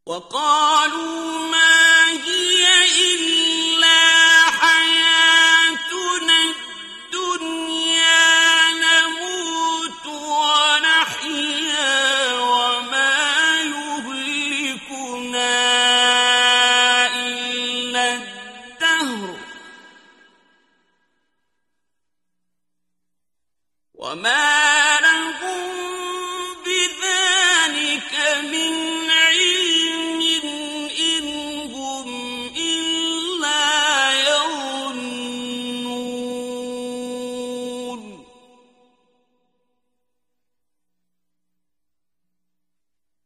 وقالوا ما هي إلا حياتنا الدنيا نموت ونحيا وما يهلكنا إلا الدهر وما لهم بذلك من